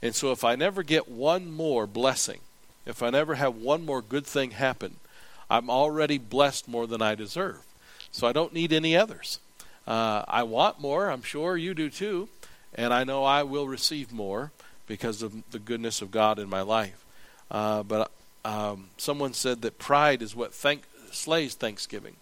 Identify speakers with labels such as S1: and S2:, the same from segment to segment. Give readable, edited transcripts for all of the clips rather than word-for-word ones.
S1: And so if I never get one more blessing, if I never have one more good thing happen, I'm already blessed more than I deserve. So I don't need any others. I want more. I'm sure you do too. And I know I will receive more because of the goodness of God in my life. But someone said that pride is what slays thanksgiving.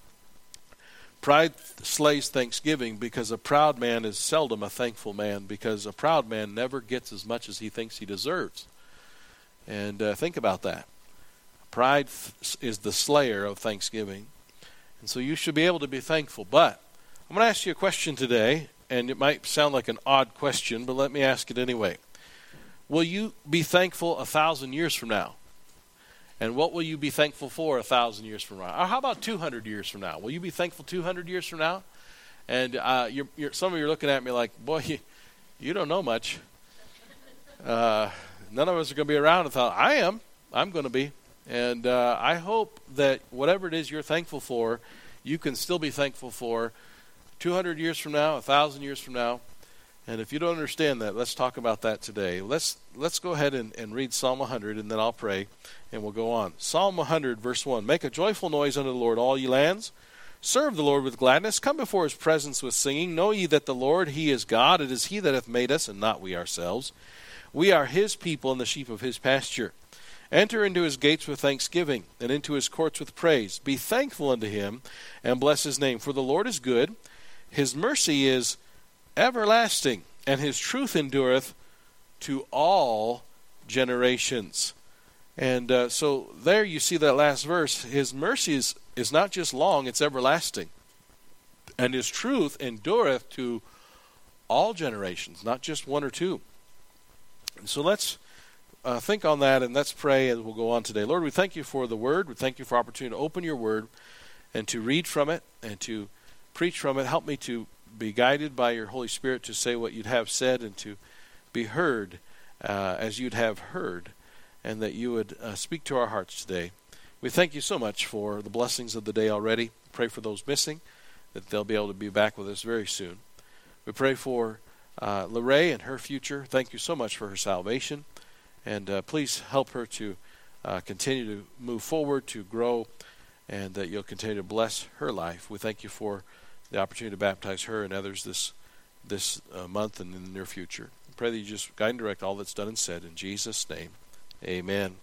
S1: Pride slays thanksgiving because a proud man is seldom a thankful man, because a proud man never gets as much as he thinks he deserves. And think about that. Pride is the slayer of thanksgiving. And so you should be able to be thankful. But I'm going to ask you a question today, and it might sound like an odd question, but let me ask it anyway. Will you be thankful 1,000 years from now? And what will you be thankful for 1,000 years from now? Or how about 200 years from now? Will you be thankful 200 years from now? And some of you are looking at me like, boy, you don't know much. None of us are going to be around. I'm going to be. And I hope that whatever it is you're thankful for, you can still be thankful for 200 years from now, 1,000 years from now. And if you don't understand that, let's talk about that today. Let's go ahead and read Psalm 100, and then I'll pray, and we'll go on. Psalm 100, verse 1. Make a joyful noise unto the Lord, all ye lands. Serve the Lord with gladness. Come before his presence with singing. Know ye that the Lord, he is God. It is he that hath made us, and not we ourselves. We are his people, and the sheep of his pasture. Enter into his gates with thanksgiving, and into his courts with praise. Be thankful unto him, and bless his name. For the Lord is good. His mercy is everlasting, and his truth endureth to all generations. And so there you see that last verse. His mercy is not just long, it's everlasting. And his truth endureth to all generations, not just one or two. And so let's think on that, and let's pray, and we'll go on today. Lord, we thank you for the word. We thank you for the opportunity to open your word and to read from it and to preach from it. Help me to be guided by your Holy Spirit to say what you'd have said and to be heard as you'd have heard, and that you would speak to our hearts today. We thank you so much for the blessings of the day already. Pray for those missing, that they'll be able to be back with us very soon. We pray for Lorraine and her future. Thank you so much for her salvation, and please help her to continue to move forward, to grow, and that you'll continue to bless her life. We thank you for the opportunity to baptize her and others this month and in the near future. I pray that you just guide and direct all that's done and said. In Jesus' name, amen.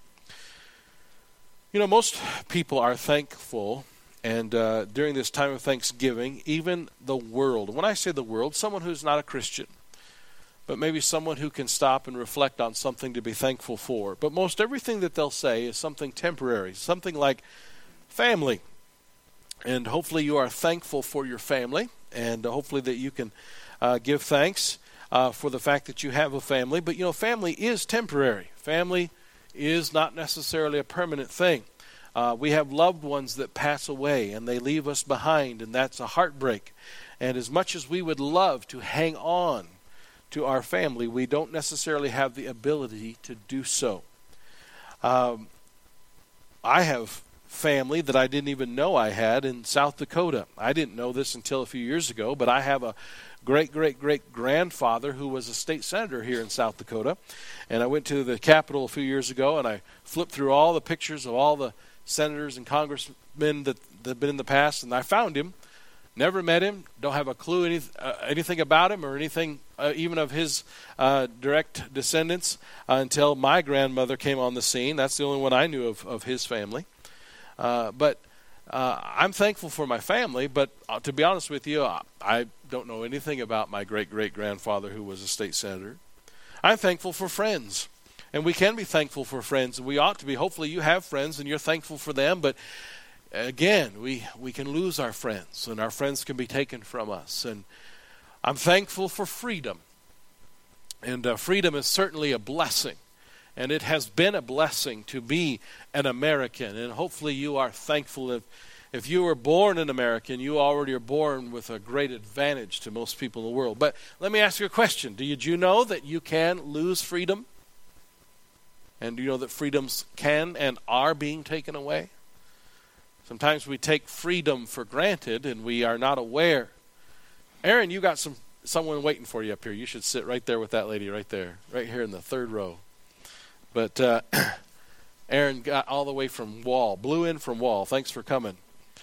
S1: You know, most people are thankful, and during this time of Thanksgiving, even the world. When I say the world, someone who's not a Christian, but maybe someone who can stop and reflect on something to be thankful for. But most everything that they'll say is something temporary, something like family. And hopefully you are thankful for your family, and hopefully that you can give thanks for the fact that you have a family. But, you know, family is temporary. Family is not necessarily a permanent thing. We have loved ones that pass away, and they leave us behind, and that's a heartbreak. And as much as we would love to hang on to our family, we don't necessarily have the ability to do so. I have family that I didn't even know I had in South Dakota. I didn't know this until a few years ago, but I have a great-great-great-grandfather who was a state senator here in South Dakota. And I went to the Capitol a few years ago, and I flipped through all the pictures of all the senators and congressmen that have been in the past, and I found him. Never met him, don't have a clue anything about him or anything even of his direct descendants until my grandmother came on the scene. That's the only one I knew of his family. But I'm thankful for my family, but to be honest with you, I don't know anything about my great-great-grandfather who was a state senator. I'm thankful for friends, and we can be thankful for friends, and we ought to be. Hopefully you have friends and you're thankful for them, but again, we can lose our friends, and our friends can be taken from us. And I'm thankful for freedom, and freedom is certainly a blessing. And it has been a blessing to be an American. And hopefully you are thankful. If you were born an American, you already are born with a great advantage to most people in the world. But let me ask you a question. Did you know that you can lose freedom? And do you know that freedoms can and are being taken away? Sometimes we take freedom for granted and we are not aware. Aaron, you got some someone waiting for you up here. You should sit right there with that lady right there, right here in the third row. But Aaron got all the way from Wall, blew in from Wall. Thanks for coming.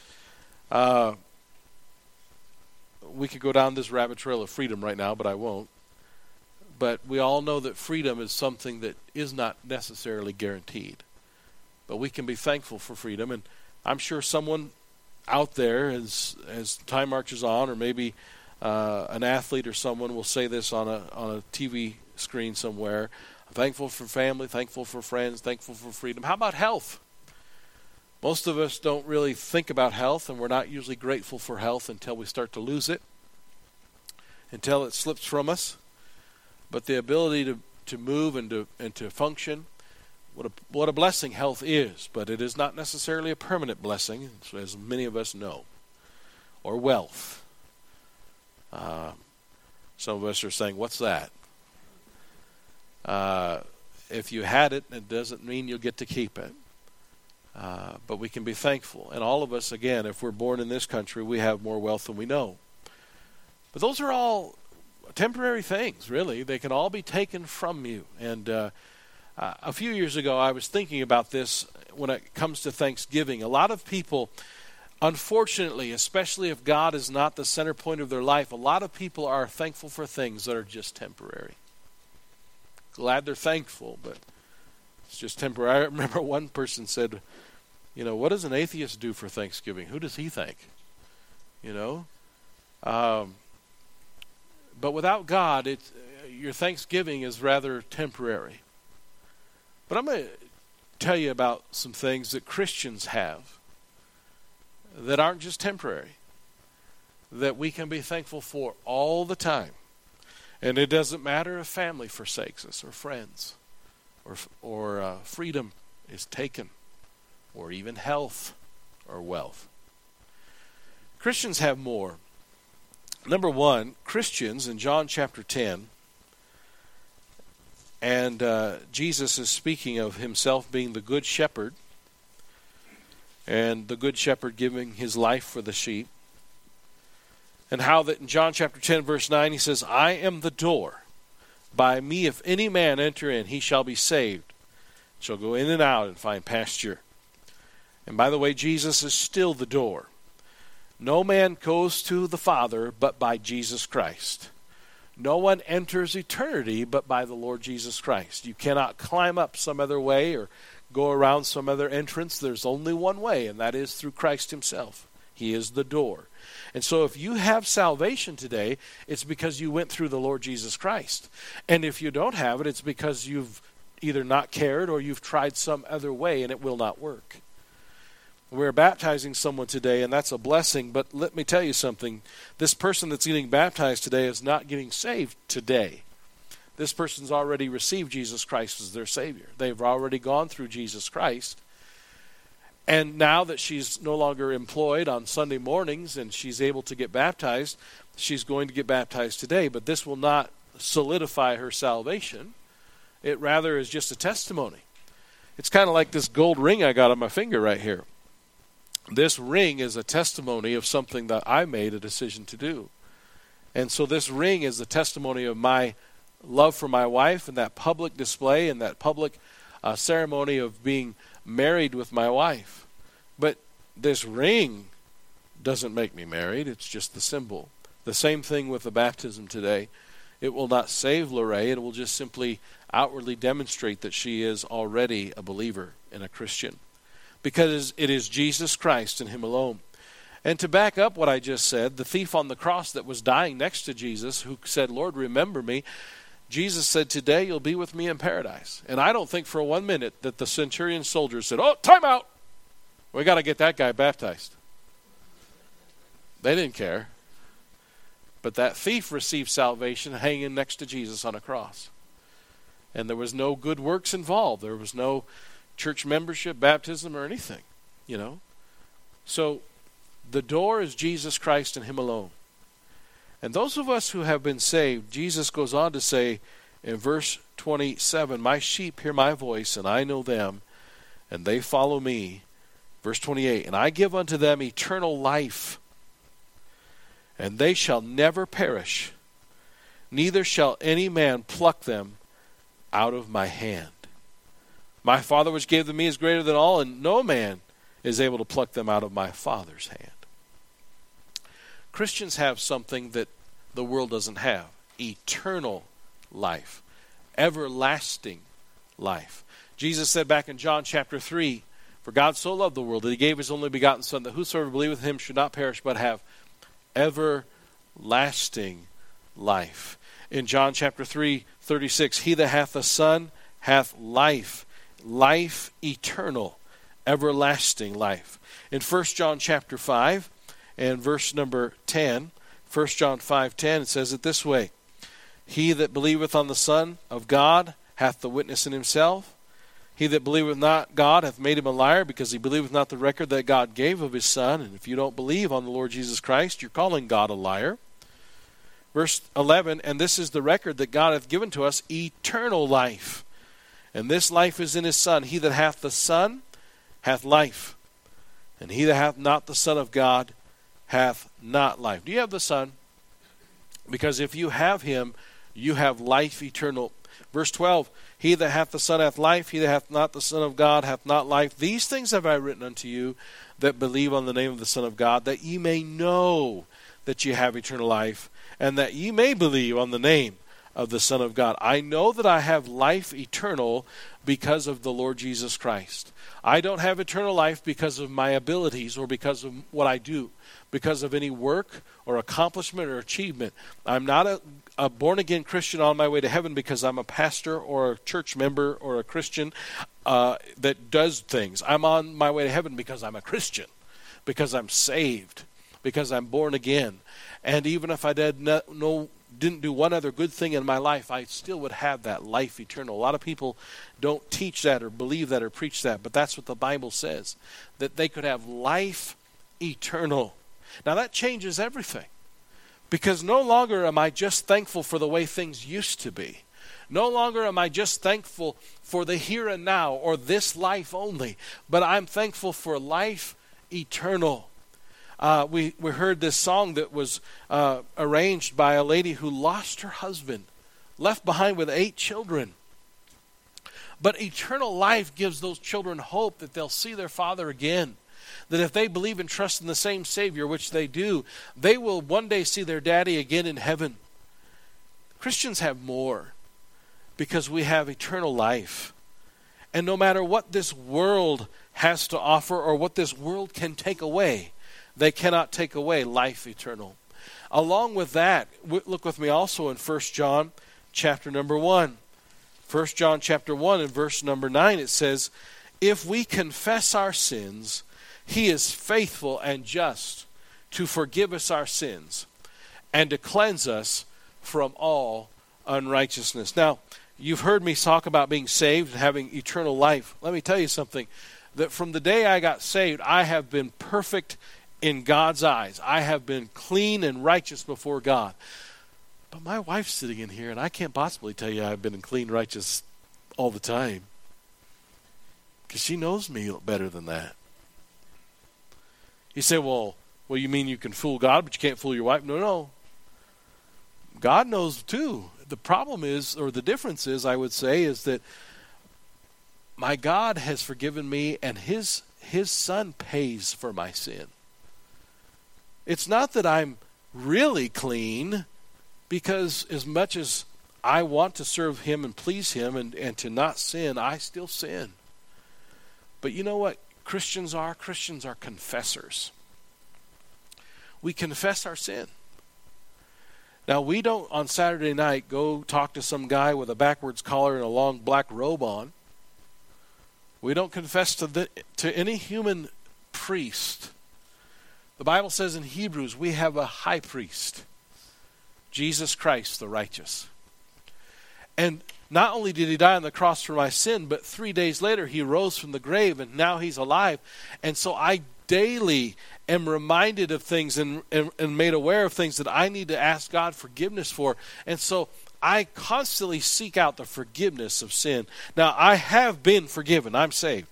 S1: We could go down this rabbit trail of freedom right now, but I won't. But we all know that freedom is something that is not necessarily guaranteed. But we can be thankful for freedom. And I'm sure someone out there, as time marches on, or maybe an athlete or someone will say this on a TV screen somewhere, I'm thankful for family, thankful for friends, thankful for freedom. How about health? Most of us don't really think about health, and we're not usually grateful for health until we start to lose it, until it slips from us. But the ability to move and to function, what a blessing health is. But it is not necessarily a permanent blessing, as many of us know. Or wealth. Some of us are saying, what's that? If you had it, it doesn't mean you'll get to keep it. But we can be thankful. And all of us, again, if we're born in this country, we have more wealth than we know. But those are all temporary things, really. They can all be taken from you. And a few years ago, I was thinking about this when it comes to Thanksgiving. A lot of people, unfortunately, especially if God is not the center point of their life, a lot of people are thankful for things that are just temporary. Glad they're thankful, but it's just temporary. I remember one person said, what does an atheist do for Thanksgiving? Who does he thank? But without God, your Thanksgiving is rather temporary. But I'm going to tell you about some things that Christians have that aren't just temporary, that we can be thankful for all the time. And it doesn't matter if family forsakes us, or friends, or freedom is taken, or even health or wealth. Christians have more. Number one, Christians in John chapter 10, and Jesus is speaking of himself being the good shepherd, and the good shepherd giving his life for the sheep. And how that in John chapter 10 verse 9 he says, I am the door. By me if any man enter in, he shall be saved. Shall go in and out and find pasture. And by the way, Jesus is still the door. No man goes to the Father but by Jesus Christ. No one enters eternity but by the Lord Jesus Christ. You cannot climb up some other way or go around some other entrance. There's only one way, and that is through Christ himself. He is the door. And so if you have salvation today, it's because you went through the Lord Jesus Christ. And if you don't have it, it's because you've either not cared or you've tried some other way and it will not work. We're baptizing someone today, and that's a blessing. But let me tell you something. This person that's getting baptized today is not getting saved today. This person's already received Jesus Christ as their Savior. They've already gone through Jesus Christ. And now that she's no longer employed on Sunday mornings and she's able to get baptized, she's going to get baptized today. But this will not solidify her salvation. It rather is just a testimony. It's kind of like this gold ring I got on my finger right here. This ring is a testimony of something that I made a decision to do. And so this ring is the testimony of my love for my wife and that public display and that public ceremony of being married with my wife. But this ring doesn't make me married. It's just the symbol. The same thing with the baptism today. It will not save Lorraine. It will just simply outwardly demonstrate that she is already a believer and a Christian. Because it is Jesus Christ and him alone. And to back up what I just said, the thief on the cross that was dying next to Jesus, who said, Lord, remember me, Jesus said, today you'll be with me in paradise. And I don't think for 1 minute that the centurion soldiers said, oh, time out. We got to get that guy baptized. They didn't care. But that thief received salvation hanging next to Jesus on a cross. And there was no good works involved. There was no church membership, baptism, or anything, So the door is Jesus Christ and him alone. And those of us who have been saved, Jesus goes on to say in verse 27, my sheep hear my voice, and I know them, and they follow me. Verse 28, and I give unto them eternal life, and they shall never perish, neither shall any man pluck them out of my hand. My Father which gave them me is greater than all, and no man is able to pluck them out of my Father's hand. Christians have something that the world doesn't have: eternal life, everlasting life. Jesus said back in John chapter 3, "For God so loved the world that he gave his only begotten Son, that whosoever believeth in him should not perish but have everlasting life." In John chapter 3:36, "He that hath the Son hath life, life eternal, everlasting life." In 1 John chapter 5 and verse number 10, 1 John 5:10, it says it this way: "He that believeth on the Son of God hath the witness in himself. He that believeth not God hath made him a liar, because he believeth not the record that God gave of his Son." And if you don't believe on the Lord Jesus Christ, you're calling God a liar. Verse 11, "And this is the record that God hath given to us, eternal life. And this life is in his Son. He that hath the Son hath life. And he that hath not the Son of God hath not life." Do you have the Son? Because if you have him, you have life eternal. Verse 12, "He that hath the Son hath life. He that hath not the Son of God hath not life. These things have I written unto you that believe on the name of the Son of God, that ye may know that ye have eternal life, and that ye may believe on the name of the Son of God." I know that I have life eternal because of the Lord Jesus Christ. I don't have eternal life because of my abilities or because of what I do, because of any work or accomplishment or achievement. I'm not a born-again Christian on my way to heaven because I'm a pastor or a church member or a Christian that does things. I'm on my way to heaven because I'm a Christian, because I'm saved, because I'm born again. And even if I didn't do one other good thing in my life, I still would have that life eternal. A lot of people don't teach that or believe that or preach that, but that's what the Bible says, that they could have life eternal. Now that changes everything, because no longer am I just thankful for the way things used to be. No longer am I just thankful for the here and now or this life only, but I'm thankful for life eternal. We heard this song that was arranged by a lady who lost her husband, left behind with 8 children. But eternal life gives those children hope that they'll see their father again. That if they believe and trust in the same Savior, which they do, they will one day see their daddy again in heaven. Christians have more because we have eternal life. And no matter what this world has to offer or what this world can take away, they cannot take away life eternal. Along with that, look with me also in 1 John chapter number 1. 1 John chapter 1 and verse number 9, it says, "If we confess our sins, he is faithful and just to forgive us our sins and to cleanse us from all unrighteousness." Now, you've heard me talk about being saved and having eternal life. Let me tell you something, that from the day I got saved, I have been perfect in God's eyes. I have been clean and righteous before God. But my wife's sitting in here, and I can't possibly tell you I've been clean, righteous all the time, because she knows me better than that. You say, well, you mean you can fool God, but you can't fool your wife? No. God knows too. The problem is, or the difference is, I would say, is that my God has forgiven me, and His Son pays for my sin. It's not that I'm really clean, because as much as I want to serve Him and please Him and to not sin, I still sin. But you know what Christians are? Christians are confessors. We confess our sin. Now, we don't on Saturday night go talk to some guy with a backwards collar and a long black robe on. We don't confess to any human priest. The Bible says in Hebrews, we have a high priest, Jesus Christ the righteous. And not only did He die on the cross for my sin, but 3 days later He rose from the grave, and now He's alive. And so I daily am reminded of things and made aware of things that I need to ask God forgiveness for. And so I constantly seek out the forgiveness of sin. Now, I have been forgiven. I'm saved.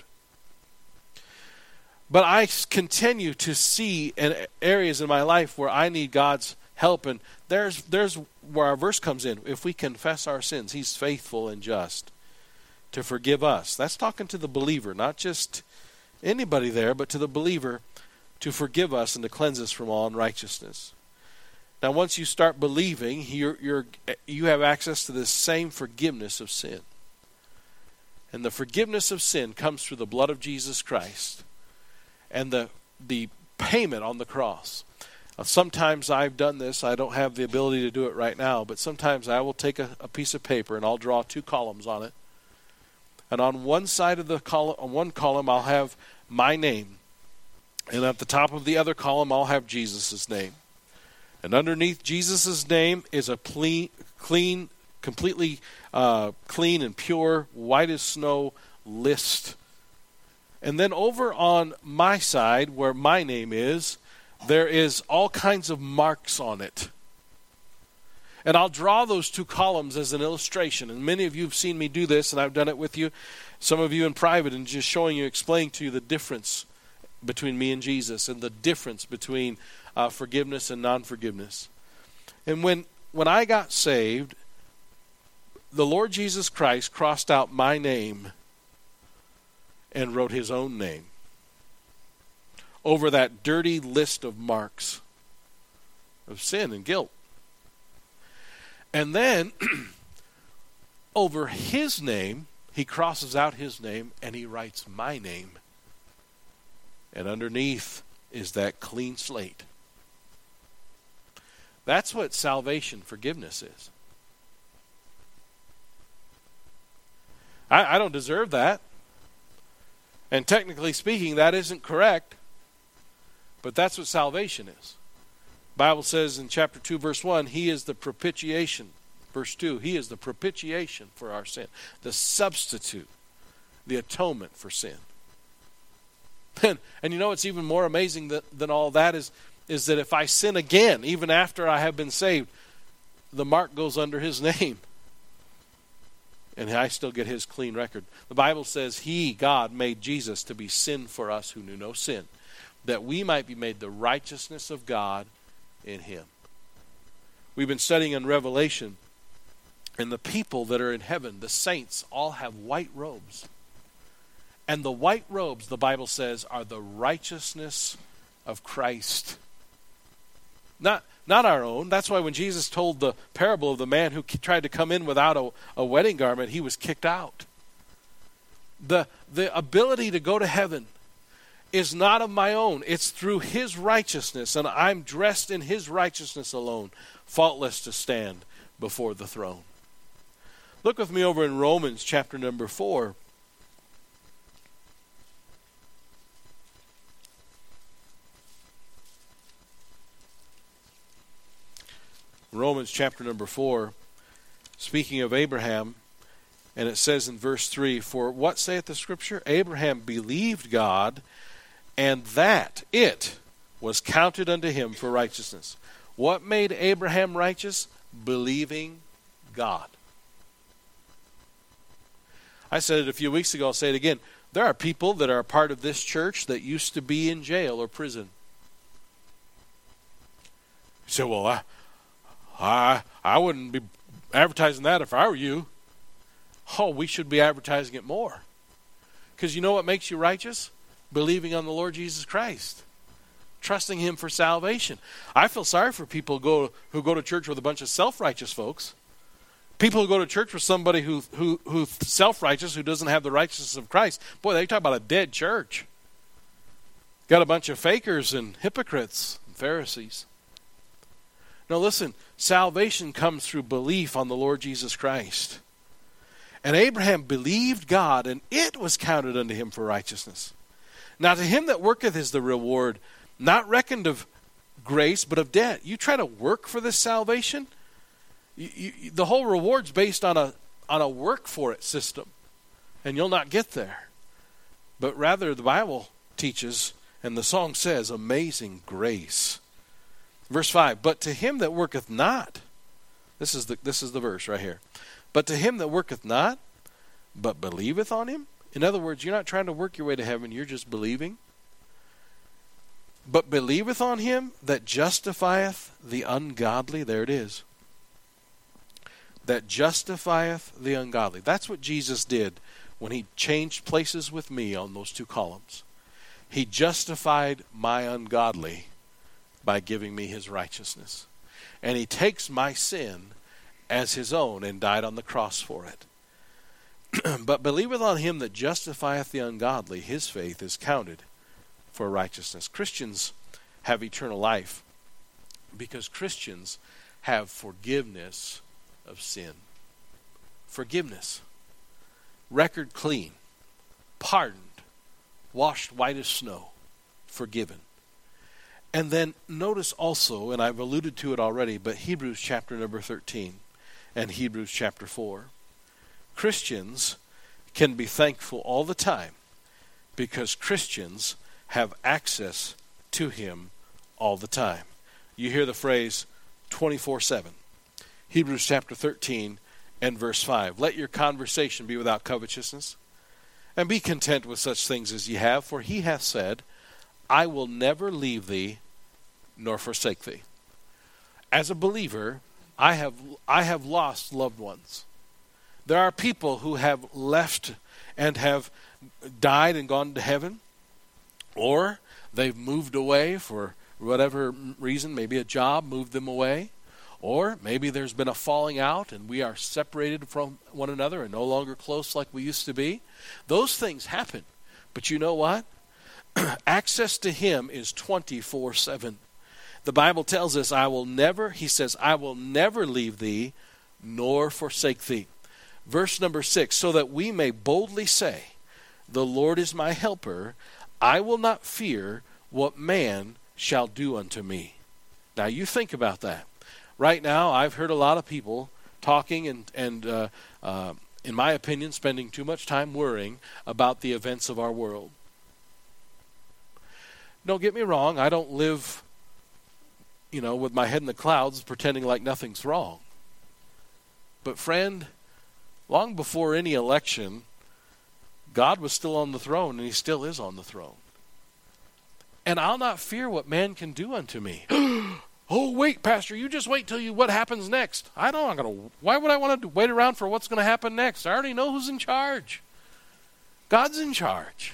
S1: But I continue to see in areas in my life where I need God's help. And there's where our verse comes in. If we confess our sins, he's faithful and just to forgive us. That's talking to the believer, not just anybody there, but to the believer, to forgive us and to cleanse us from all unrighteousness. Now, once you start believing, you have access to this same forgiveness of sin. And the forgiveness of sin comes through the blood of Jesus Christ and the payment on the cross. Sometimes I've done this. I don't have the ability to do it right now, but sometimes I will take a piece of paper and I'll draw 2 columns on it. And on one side of the column, on one column, I'll have my name. And at the top of the other column, I'll have Jesus' name. And underneath Jesus' name is a clean, completely clean and pure, white as snow list. And then over on my side, where my name is, there is all kinds of marks on it. And I'll draw those 2 columns as an illustration. And many of you have seen me do this, and I've done it with you. Some of you in private, and just showing you, explaining to you the difference between me and Jesus, and the difference between forgiveness and non-forgiveness. And when I got saved, the Lord Jesus Christ crossed out my name and wrote his own name over that dirty list of marks of sin and guilt. And then over his name, he crosses out his name and he writes my name. And underneath is that clean slate. That's what salvation forgiveness is. I don't deserve that. And technically speaking, that isn't correct. But that's what salvation is. The Bible says in chapter 2, verse 1, he is the propitiation. Verse 2, he is the propitiation for our sin. The substitute. The atonement for sin. And you know what's even more amazing than all that is that if I sin again, even after I have been saved, the mark goes under his name. And I still get his clean record. The Bible says he, God, made Jesus to be sin for us who knew no sin, that we might be made the righteousness of God in him. We've been studying in Revelation, and the people that are in heaven, the saints, all have white robes. And the white robes, the Bible says, are the righteousness of Christ. Not our own. That's why when Jesus told the parable of the man who tried to come in without a wedding garment, he was kicked out. The ability to go to heaven is not of my own. It's through his righteousness, and I'm dressed in his righteousness alone, faultless to stand before the throne. Look with me over in Romans chapter number 4. Romans chapter number 4, speaking of Abraham, and it says in verse 3, for what saith the scripture? Abraham believed God, and that it was counted unto him for righteousness. What made Abraham righteous? Believing God. I said it a few weeks ago, I'll say it again. There are people that are a part of this church that used to be in jail or prison. You say, well, I wouldn't be advertising that if I were you. Oh, we should be advertising it more. Because you know what makes you righteous? Believing on the Lord Jesus Christ. Trusting him for salvation. I feel sorry for people who go to church with a bunch of self-righteous folks. People who go to church with somebody who's self-righteous, who doesn't have the righteousness of Christ. Boy, they talk about a dead church. Got a bunch of fakers and hypocrites and Pharisees. Now listen, salvation comes through belief on the Lord Jesus Christ. And Abraham believed God, and it was counted unto him for righteousness. Now to him that worketh is the reward, not reckoned of grace, but of debt. You try to work for this salvation, the whole reward's based on a work for it system, and you'll not get there. But rather the Bible teaches, and the song says, amazing grace. Verse 5, but to him that worketh not, this is the verse right here. But to him that worketh not, but believeth on him. In other words, you're not trying to work your way to heaven, you're just believing. But believeth on him that justifieth the ungodly. There it is. That justifieth the ungodly. That's what Jesus did when he changed places with me on those two columns. He justified my ungodly by giving me his righteousness. And he takes my sin as his own and died on the cross for it. But believeth on him that justifieth the ungodly, his faith is counted for righteousness. Christians have eternal life because Christians have forgiveness of sin. Forgiveness. Record clean. Pardoned. Washed white as snow. Forgiven. And then notice also, and I've alluded to it already, but Hebrews chapter number 13 and Hebrews chapter 4. Christians can be thankful all the time because Christians have access to him all the time. You hear the phrase 24/7. Hebrews chapter 13 and verse 5. Let your conversation be without covetousness, and be content with such things as ye have, for he hath said, I will never leave thee nor forsake thee. As a believer, I have lost loved ones. There are people who have left and have died and gone to heaven, or they've moved away for whatever reason, maybe a job moved them away, or maybe there's been a falling out and we are separated from one another and no longer close like we used to be. Those things happen. But you know what? Access to him is 24/7. The Bible tells us, he says, I will never leave thee nor forsake thee. Verse number 6, so that we may boldly say, the Lord is my helper, I will not fear what man shall do unto me. Now you think about that. Right now, I've heard a lot of people talking and in my opinion, spending too much time worrying about the events of our world. Don't get me wrong, I don't live, with my head in the clouds pretending like nothing's wrong. But friend, long before any election, God was still on the throne, and he still is on the throne. And I'll not fear what man can do unto me. Oh, wait, Pastor, you just wait till what happens next. Why would I want to wait around for what's going to happen next? I already know who's in charge. God's in charge.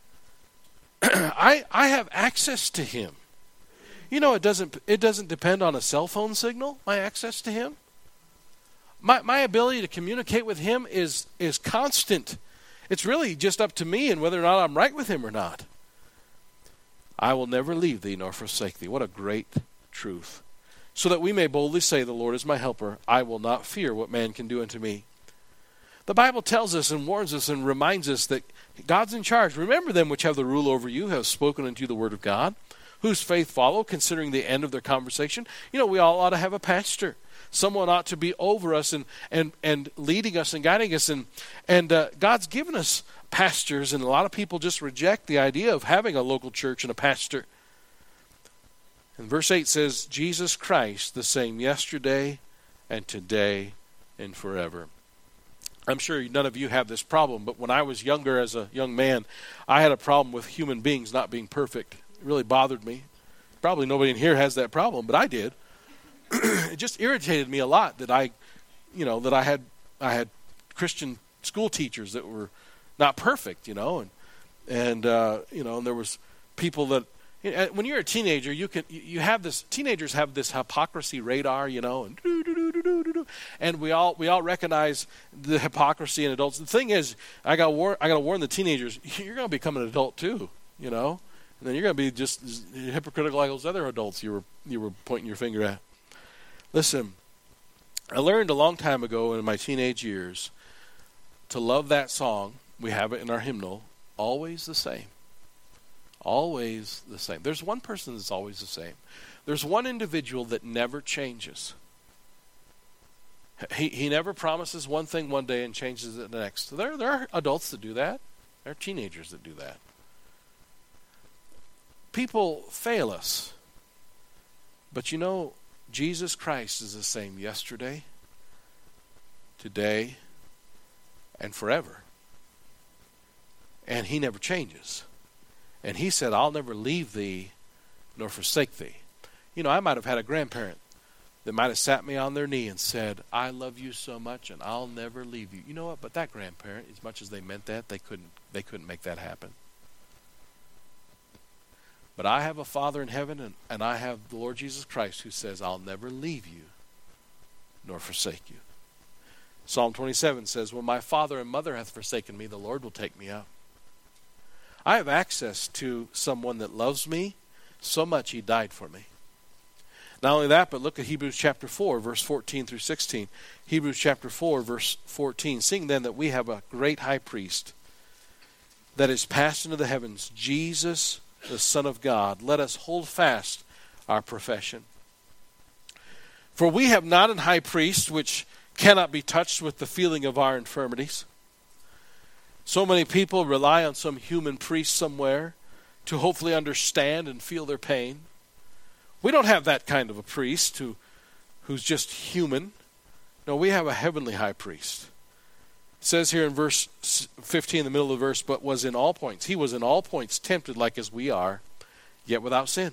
S1: I have access to him. It doesn't depend on a cell phone signal, my access to him. My ability to communicate with him is constant. It's really just up to me and whether or not I'm right with him or not. I will never leave thee nor forsake thee. What a great truth. So that we may boldly say, the Lord is my helper. I will not fear what man can do unto me. The Bible tells us and warns us and reminds us that God's in charge. Remember them which have the rule over you have spoken unto you the word of God, whose faith follow, considering the end of their conversation. We all ought to have a pastor. Someone ought to be over us and leading us and guiding us. And God's given us pastors, and a lot of people just reject the idea of having a local church and a pastor. And verse 8 says, Jesus Christ, the same yesterday and today and forever. I'm sure none of you have this problem, but when I was younger as a young man, I had a problem with human beings not being perfect. It really bothered me. Probably nobody in here has that problem, but I did. It just irritated me a lot that I had Christian school teachers that were not perfect, and there was people that when you're a teenager, teenagers have this hypocrisy radar, and we all recognize the hypocrisy in adults. The thing is, I got to warn the teenagers, you're going to become an adult too, and then you're going to be just as hypocritical like those other adults you were pointing your finger at. Listen, I learned a long time ago in my teenage years to love that song. We have it in our hymnal, Always the Same. Always the same. There's one person that's always the same. There's one individual that never changes. He never promises one thing one day and changes it the next. There are adults that do that. There are teenagers that do that. People fail us. But Jesus Christ is the same yesterday, today, and forever. And he never changes. And he said, I'll never leave thee nor forsake thee. You know, I might have had a grandparent that might have sat me on their knee and said, I love you so much and I'll never leave you. You know what? But that grandparent, as much as they meant that, they couldn't make that happen. But I have a Father in heaven, and I have the Lord Jesus Christ who says, I'll never leave you nor forsake you. Psalm 27 says, when my father and mother hath forsaken me, the Lord will take me up. I have access to someone that loves me so much he died for me. Not only that, but look at Hebrews chapter 4, verse 14 through 16. Hebrews chapter 4, verse 14. Seeing then that we have a great high priest that is passed into the heavens, Jesus, the Son of God, let us hold fast our profession. For we have not an high priest which cannot be touched with the feeling of our infirmities. So many people rely on some human priest somewhere to hopefully understand and feel their pain. We don't have that kind of a priest who's just human. No, we have a heavenly high priest. It says here in verse 15, in the middle of the verse, but was in all points. He was in all points tempted like as we are, yet without sin.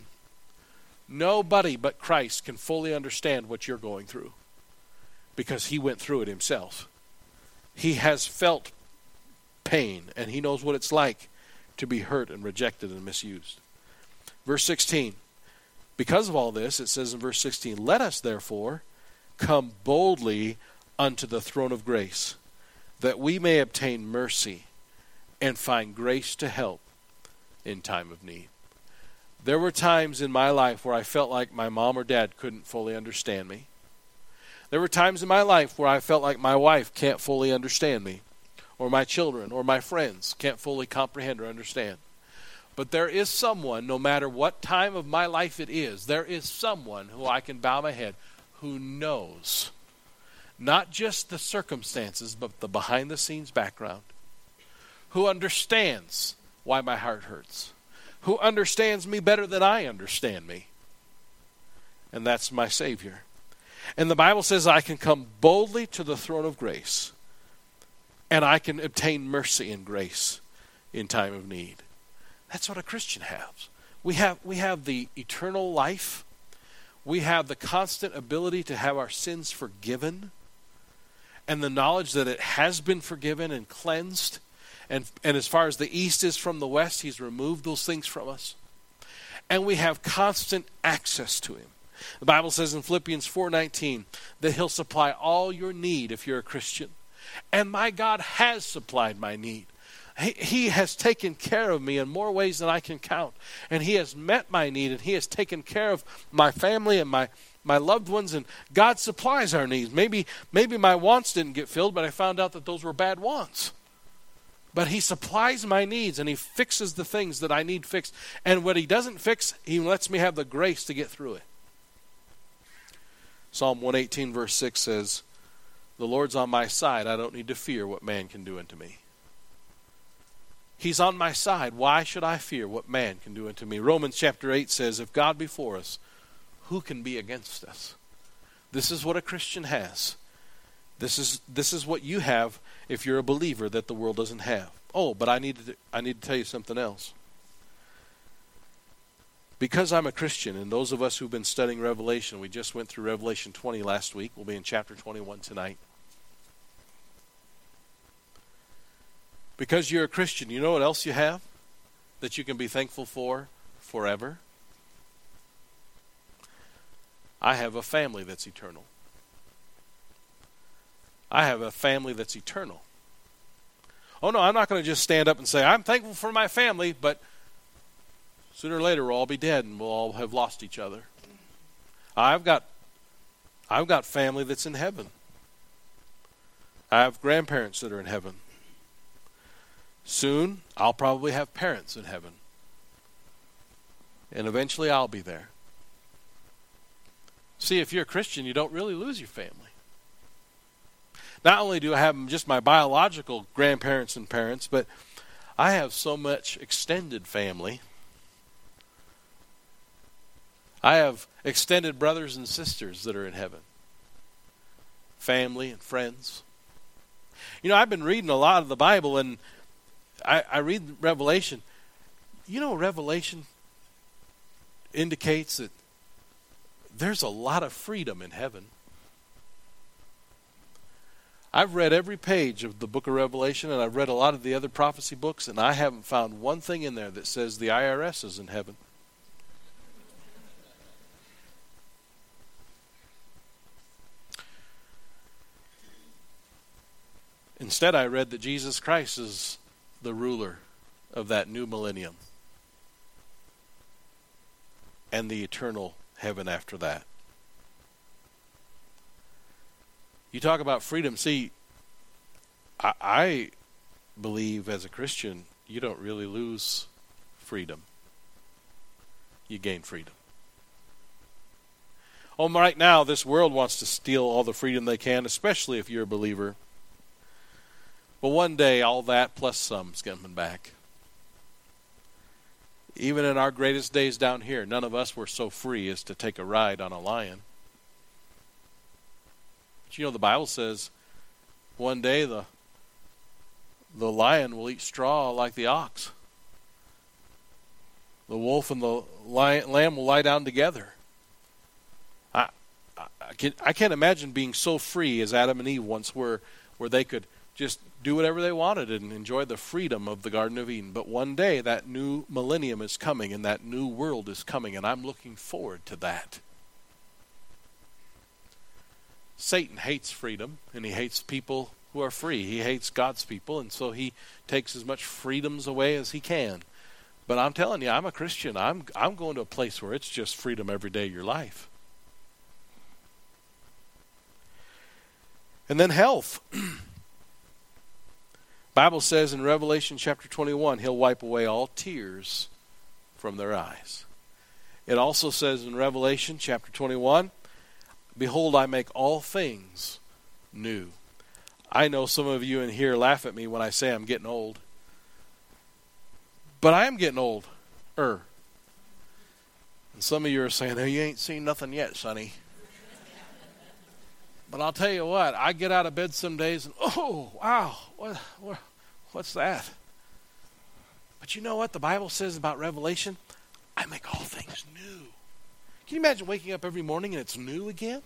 S1: Nobody but Christ can fully understand what you're going through because he went through it himself. He has felt pain, and he knows what it's like to be hurt and rejected and misused. Verse 16, because of all this, it says in verse 16, let us therefore come boldly unto the throne of grace, that we may obtain mercy and find grace to help in time of need. There were times in my life where I felt like my mom or dad couldn't fully understand me. There were times in my life where I felt like my wife can't fully understand me, or my children, or my friends can't fully comprehend or understand. But there is someone, no matter what time of my life it is, there is someone who I can bow my head, who knows not just the circumstances, but the behind-the-scenes background, who understands why my heart hurts, who understands me better than I understand me. And that's my Savior. And the Bible says I can come boldly to the throne of grace, and I can obtain mercy and grace in time of need. That's what a Christian has. We have the eternal life. We have the constant ability to have our sins forgiven, and the knowledge that it has been forgiven and cleansed. And as far as the east is from the west, he's removed those things from us. And we have constant access to him. The Bible says in Philippians 4:19 that he'll supply all your need if you're a Christian. And my God has supplied my need. He has taken care of me in more ways than I can count. And he has met my need, and he has taken care of my family and my loved ones, and God supplies our needs. Maybe my wants didn't get filled, but I found out that those were bad wants. But he supplies my needs, and he fixes the things that I need fixed. And what he doesn't fix, he lets me have the grace to get through it. Psalm 118 verse 6 says, the Lord's on my side. I don't need to fear what man can do unto me. He's on my side. Why should I fear what man can do unto me? Romans chapter 8 says, if God be for us, who can be against us? This is what a Christian has. This is what you have if you're a believer that the world doesn't have. Oh, but I need to tell you something else. Because I'm a Christian, and those of us who've been studying Revelation, we just went through Revelation 20 last week. We'll be in chapter 21 tonight. Because you're a Christian, you know what else you have that you can be thankful for forever? I have a family that's eternal. I have a family that's eternal. Oh no, I'm not going to just stand up and say, I'm thankful for my family, but sooner or later we'll all be dead and we'll all have lost each other. I've got family that's in heaven. I have grandparents that are in heaven. Soon, I'll probably have parents in heaven. And eventually I'll be there. See, if you're a Christian, you don't really lose your family. Not only do I have just my biological grandparents and parents, but I have so much extended family. I have extended brothers and sisters that are in heaven. Family and friends. You know, I've been reading a lot of the Bible, and I read Revelation. You know, Revelation indicates that there's a lot of freedom in heaven. I've read every page of the book of Revelation, and I've read a lot of the other prophecy books, and I haven't found one thing in there that says the IRS is in heaven. Instead, I read that Jesus Christ is the ruler of that new millennium and the eternal heaven after that. You talk about freedom. See, I believe as a Christian, you don't really lose freedom. You gain freedom. Right now, this world wants to steal all the freedom they can, especially if you're a believer. But one day, all that plus some is coming back. Even in our greatest days down here, none of us were so free as to take a ride on a lion. But you know, the Bible says one day the lion will eat straw like the ox. The wolf and the lamb will lie down together. I can't imagine being so free as Adam and Eve once were, where they could just do whatever they wanted and enjoy the freedom of the Garden of Eden. But one day that new millennium is coming and that new world is coming, and I'm looking forward to that. Satan hates freedom, and he hates people who are free. He hates God's people, and so he takes as much freedoms away as he can. But I'm telling you, I'm a Christian. I'm going to a place where it's just freedom every day of your life. And then health. Bible says in Revelation chapter 21, he'll wipe away all tears from their eyes. It also says in Revelation chapter 21, behold, I make all things new. I know some of you in here laugh at me when I say I'm getting old. But I am getting old. And some of you are saying, oh, you ain't seen nothing yet, sonny. But I'll tell you what, I get out of bed some days and, oh, wow, what's that? But you know what the Bible says about Revelation? I make all things new. Can you imagine waking up every morning and it's new again?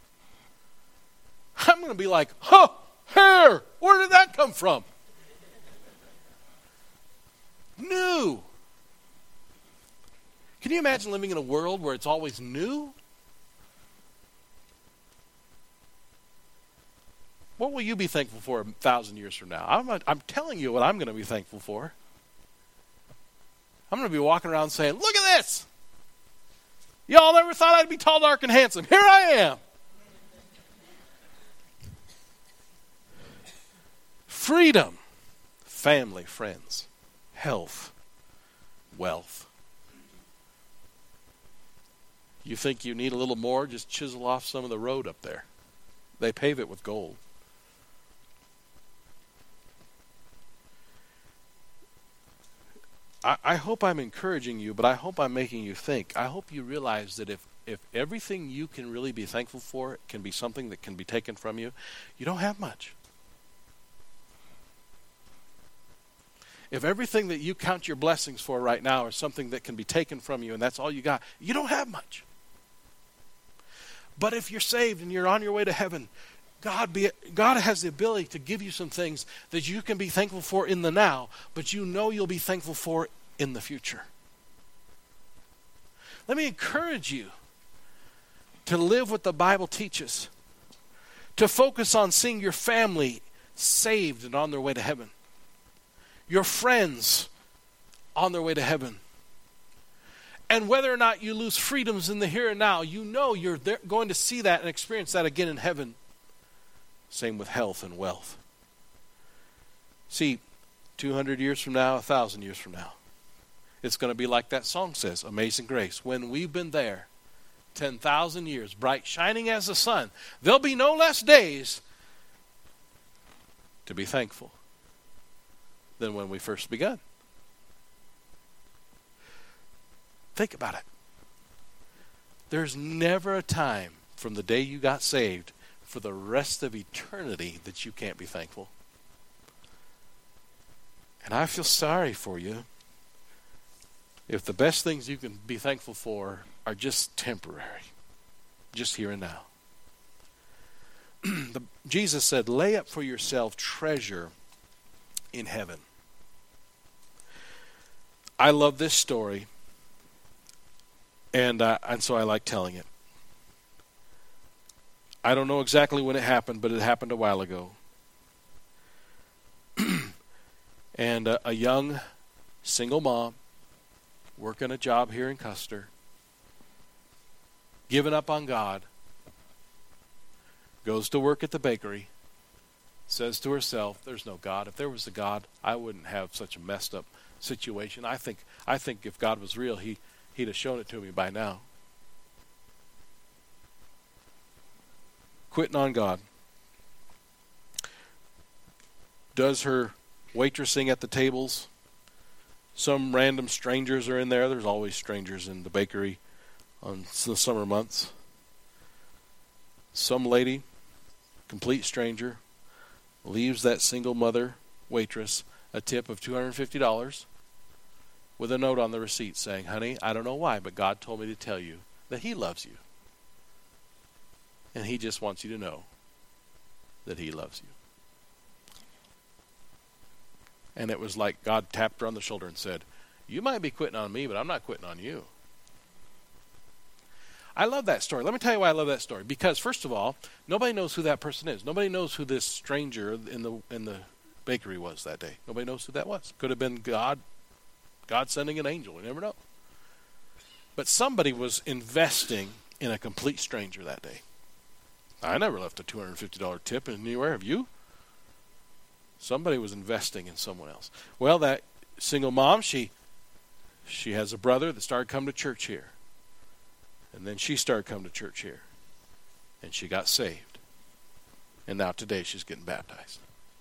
S1: I'm going to be like, hair, where did that come from? New. Can you imagine living in a world where it's always new? What will you be thankful for 1,000 years from now? I'm telling you what I'm going to be thankful for. I'm going to be walking around saying, look at this. Y'all never thought I'd be tall, dark, and handsome. Here I am. Freedom, family, friends, health, wealth. You think you need a little more? Just chisel off some of the road up there. They pave it with gold. I hope I'm encouraging you, but I hope I'm making you think. I hope you realize that if everything you can really be thankful for can be something that can be taken from you, you don't have much. If everything that you count your blessings for right now is something that can be taken from you and that's all you got, you don't have much. But if you're saved and you're on your way to heaven, God has the ability to give you some things that you can be thankful for in the now, but you know you'll be thankful for in the future. Let me encourage you to live what the Bible teaches, to focus on seeing your family saved and on their way to heaven, your friends on their way to heaven. And whether or not you lose freedoms in the here and now, you know you're going to see that and experience that again in heaven. Same with health and wealth. See, 200 years from now, 1,000 years from now, it's going to be like that song says, Amazing Grace. When we've been there 10,000 years, bright shining as the sun, there'll be no less days to be thankful than when we first begun. Think about it. There's never a time from the day you got saved for the rest of eternity that you can't be thankful. And I feel sorry for you if the best things you can be thankful for are just temporary, just here and now. Jesus said, lay up for yourself treasure in heaven. I love this story, and so I like telling it. I don't know exactly when it happened, but it happened a while ago. And a young single mom working a job here in Custer, giving up on God, goes to work at the bakery, says to herself, there's no God. If there was a God, I wouldn't have such a messed up situation. I think if God was real, he'd have shown it to me by now. Quitting on God. Does her waitressing at the tables. Some random strangers are in there. There's always strangers in the bakery on the summer months. Some lady, complete stranger, leaves that single mother waitress a tip of $250 with a note on the receipt saying, honey, I don't know why, but God told me to tell you that He loves you. And He just wants you to know that He loves you. And it was like God tapped her on the shoulder and said, you might be quitting on me, but I'm not quitting on you. I love that story. Let me tell you why I love that story. Because, first of all, nobody knows who that person is. Nobody knows who this stranger in the bakery was that day. Nobody knows who that was. Could have been God sending an angel. You never know. But somebody was investing in a complete stranger that day. I never left a $250 tip anywhere. Have you? Somebody was investing in someone else. Well, that single mom, she has a brother that started coming to church here. And then she started coming to church here. And she got saved. And now today she's getting baptized.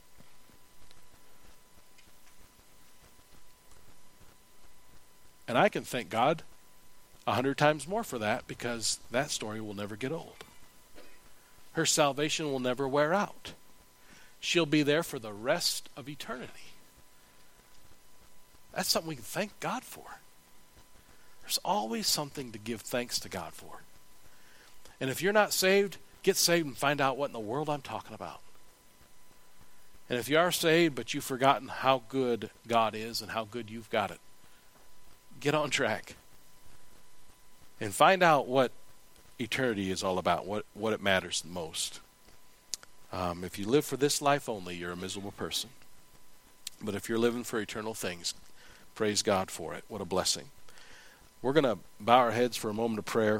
S1: And I can thank God 100 times more for that, because that story will never get old. Her salvation will never wear out. She'll be there for the rest of eternity. That's something we can thank God for. There's always something to give thanks to God for. And if you're not saved, get saved and find out what in the world I'm talking about. And if you are saved, but you've forgotten how good God is and how good you've got it, get on track. And find out what eternity is all about, what it matters the most. If you live for this life only, you're a miserable person. But if you're living for eternal things, praise God for it. What a blessing. We're going to bow our heads for a moment of prayer.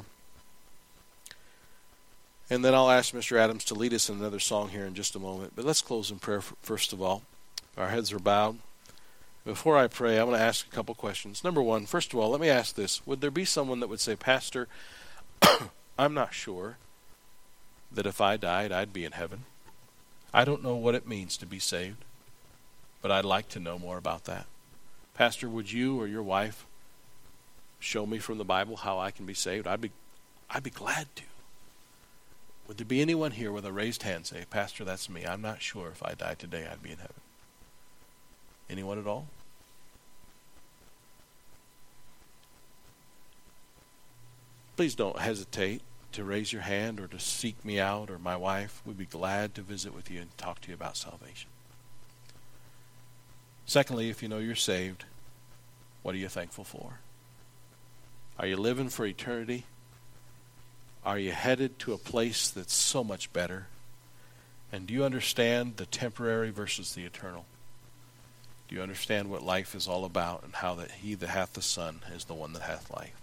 S1: And then I'll ask Mr. Adams to lead us in another song here in just a moment. But let's close in prayer first of all. Our heads are bowed. Before I pray, I'm going to ask a couple questions. Number one, first of all, let me ask this. Would there be someone that would say, Pastor, I'm not sure that if I died, I'd be in heaven. I don't know what it means to be saved, but I'd like to know more about that. Pastor, would you or your wife show me from the Bible how I can be saved? I'd be glad to. Would there be anyone here with a raised hand say, Pastor, that's me. I'm not sure if I died today, I'd be in heaven. Anyone at all? Please don't hesitate to raise your hand or to seek me out or my wife. We'd be glad to visit with you and talk to you about salvation. Secondly, if you know you're saved, what are you thankful for? Are you living for eternity? Are you headed to a place that's so much better? And do you understand the temporary versus the eternal? Do you understand what life is all about and how that he that hath the Son is the one that hath life?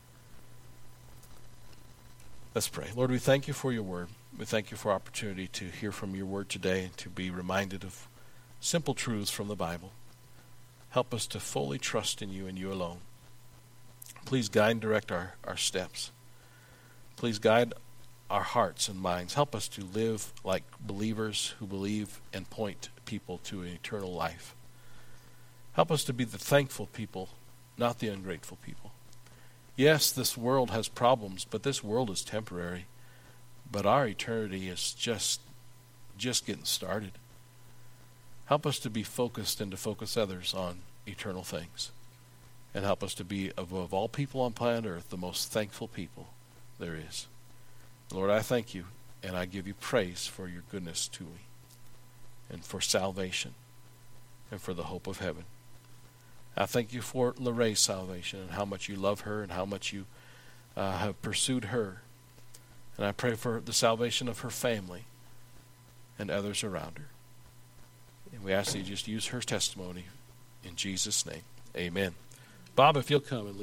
S1: Let's pray. Lord, we thank you for your word. We thank you for opportunity to hear from your word today and to be reminded of simple truths from the Bible. Help us to fully trust in you and you alone. Please guide and direct our steps. Please guide our hearts and minds. Help us to live like believers who believe and point people to an eternal life. Help us to be the thankful people, not the ungrateful people. Yes, this world has problems, but this world is temporary. But our eternity is just getting started. Help us to be focused and to focus others on eternal things. and help us to be, of all people on planet Earth, the most thankful people there is. Lord, I thank you, and I give you praise for your goodness to me, and for salvation, and for the hope of heaven. I thank you for Lorraine's salvation, and how much you love her, and how much you have pursued her. And I pray for the salvation of her family and others around her. And we ask that you just use her testimony in Jesus' name. Amen. Bob, if you'll come and lead.